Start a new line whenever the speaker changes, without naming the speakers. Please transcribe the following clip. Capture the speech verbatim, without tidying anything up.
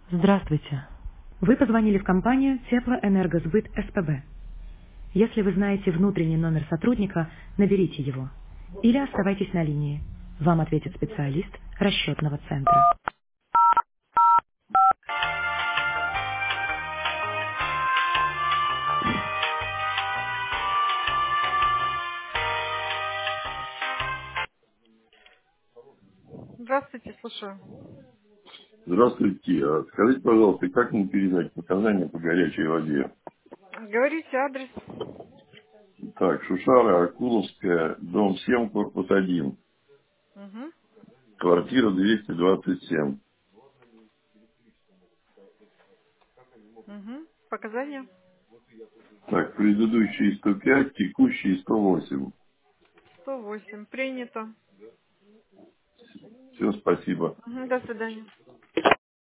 Здравствуйте. Вы позвонили в компанию Теплоэнергосбыт СПБ. Если вы знаете внутренний номер сотрудника, наберите его. Или оставайтесь на линии. Вам ответит специалист расчетного центра. Здравствуйте, слушаю.
Здравствуйте. А Скажите, пожалуйста, как мне передать показания по горячей воде?
Говорите адрес.
Так, Шушара, Акуловская, дом семь, корпус один,
Угу.
квартира двести двадцать семь.
Угу. Показания?
Так, предыдущие сто пять, текущие сто восемь.
сто восемь. Принято.
Все, спасибо.
Угу. До свидания.